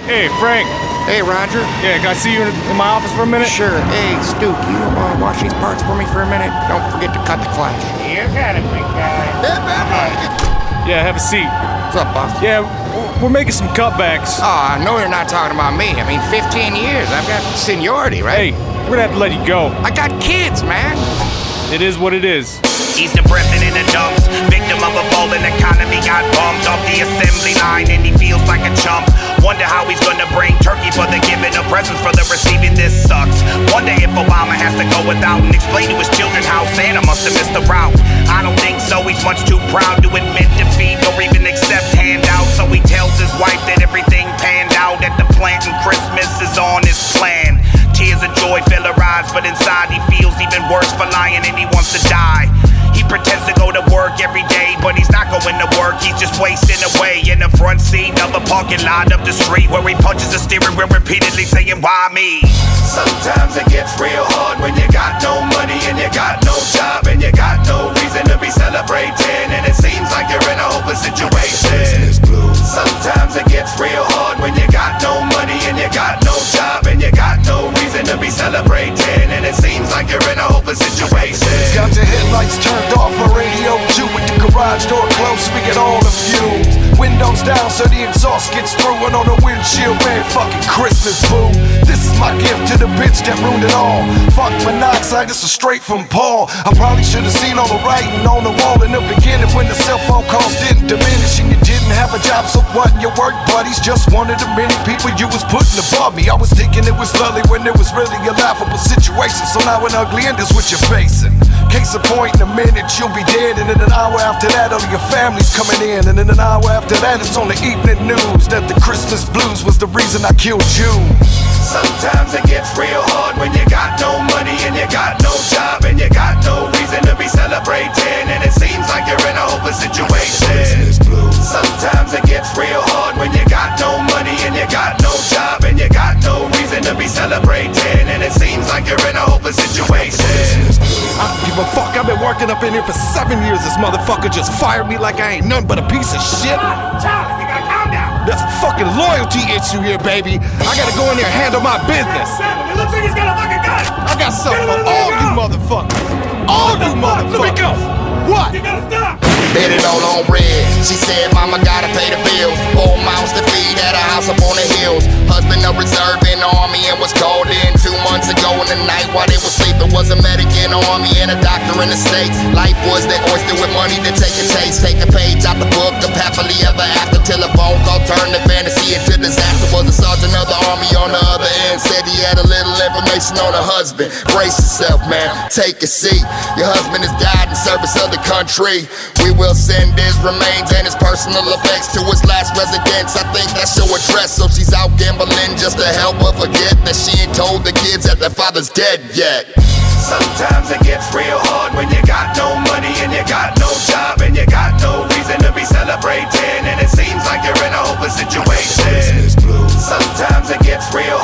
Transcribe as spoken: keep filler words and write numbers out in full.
Hey, Frank. Hey, Roger. Yeah, can I see you in, in my office for a minute? Sure. Hey, Stu, can you uh, wash these parts for me for a minute? Don't forget to cut the clash. You got it, big guy. Yeah, have a seat. What's up, boss? Yeah, we're making some cutbacks. Oh, I know you're not talking about me. I mean, fifteen years. I've got seniority, right? Hey, we're gonna have to let you go. I got kids, man. It is what it is. He's depressing in the dumps, victim of a falling economy. Got bumped off the assembly line and he feels like a chump. Wonder how he's gonna bring turkey for the giving of presents for the receiving. This sucks. Wonder if Obama has to go without and explain to his children how Santa must have missed the route. I don't think so. He's much too proud to admit defeat or even accept handouts. So he tells his wife that everything panned out at the plant and Christmas is on his plan. Tears of joy fill her eyes, but inside he feels even worse for lying and he wants to die. He pretends to go to work every day, but he's not going to work. He's just wasting away in the front seat of a parking lot up the street where he punches the steering wheel repeatedly saying, why me? Sometimes it gets real hard when you got no money and you got no job and you got no reason to be celebrating, and it seems like you're in a hopeless situation. Sometimes it gets real hard when you got no money and you got no job and you got no reason to be celebrating, and it seems like you're in a hopeless situation. Got your headlights turned off, a radio too, with the garage door closed, we get all the fumes. Windows down so the exhaust gets through, and on the windshield, man, fucking Christmas, boo. This is my gift to the bitch that ruined it all. Fuck monoxide, this is straight from Paul. I probably should've seen all the writing on the wall in the beginning when the cell phone calls didn't diminish and you didn't have a job, so what? Your work buddies just one of the many people you was putting above me. I was thinking it was lovely when it was really a laughable situation, so now an ugly end is what you're facing. Case in point, in a minute you'll be dead, and in an hour after that all your family's coming in, and in an hour after that it's on the evening news that the Christmas blues was the reason I killed you. Sometimes it gets real hard when you got no money and you got no job and you got no reason to be celebrating, and it seems like you're in a hopeless situation. Sometimes it gets real hard when you got no money and you got no job and you got no reason to be celebrating, and it seems like you're in a hopeless situation. I don't give a fuck, I've been working up in here for seven years. This motherfucker just fired me like I ain't nothing but a piece of shit. Charlie, you gotta calm down. There's a fucking loyalty issue here, baby. I gotta go in there and handle my business. It looks like he's got a fucking gun. I got something for all you motherfuckers. All you motherfuckers. Let me go. What? You gotta stop. Bet it all on red. She said, Mama gotta pay the bills. Four mouths to feed at a house up on the hills. Husband a reserve in the army and was called in two months ago in the night while they was sleeping. Was a medic in the army and a doctor in the States. Life was the oyster with money to take a taste. Take a page out the book of happily ever after, till a phone call turned the fantasy into disaster. Was a sergeant of the army on the other end. Said he had a little information on a husband. Brace yourself, man, take a seat. Your husband has died in service of the country. We will send his remains and his personal effects to his last residence. I think that's your address, so she's out gambling just to help her forget that she ain't told the kids that their father's dead yet. Sometimes it gets real hard when you got no money and you got no job and you got no reason to be celebrating, and it seems like you're in a hopeless situation. Sometimes it gets real